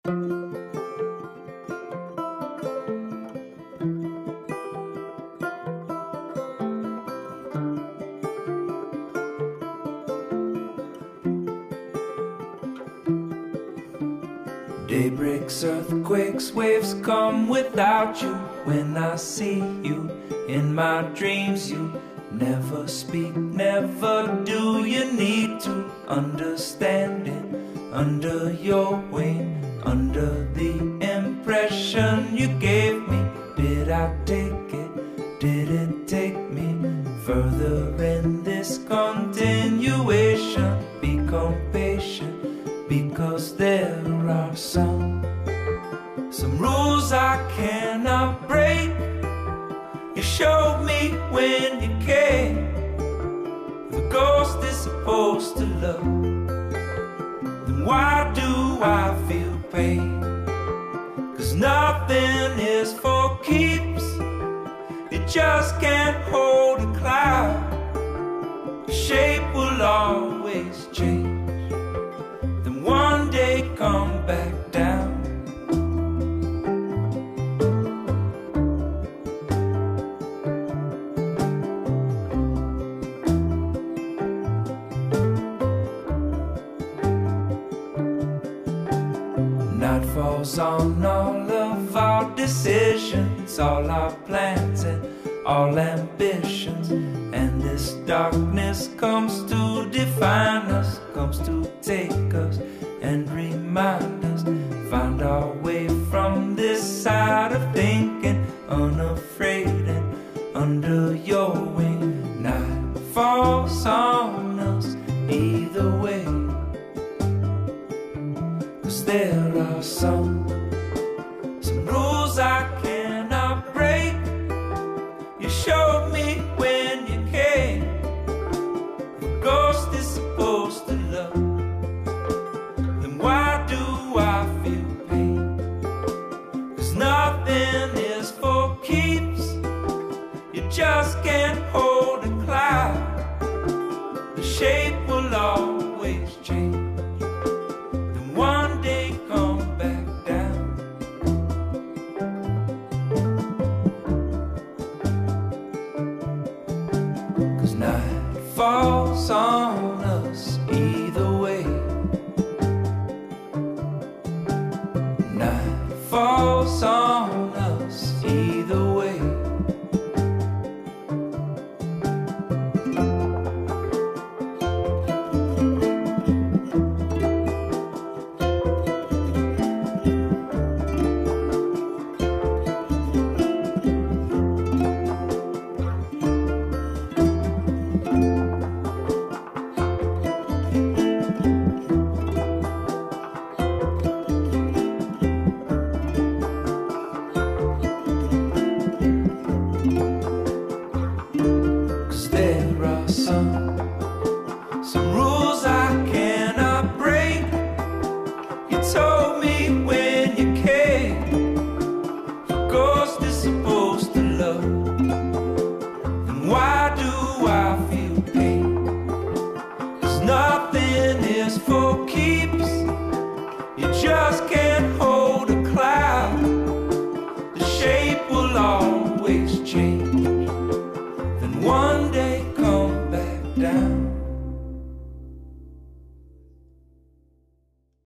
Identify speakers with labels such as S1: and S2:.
S1: Daybreaks, earthquakes, waves come without you. When I see you in my dreams, you never speak, never do. You need to understand it under your wing, under the impression you gave me. Did I take it? Did it take me further in this continuation? Become patient, because there are some rules I cannot break. You showed me when you came. If a ghost is supposed to love, then why do I feel pain? 'Cause nothing is for keeps. You just can't hold a cloud. The shape will always change. One day come back down. Night falls on all of our decisions, all our plans and all ambitions. And this darkness comes to define us, comes to take us and remind us. Find our way from this side of thinking, unafraid and under your wing. Night falls on us either way, 'cause there are some rules I cannot break. You showed me when you came. The ghost is supposed to love, then why do I feel pain? 'Cause nothing is for keeps. You just can't hold a cloud. The shape will always change. Then one day come back down. Night falls on us either way. Night falls on us either way.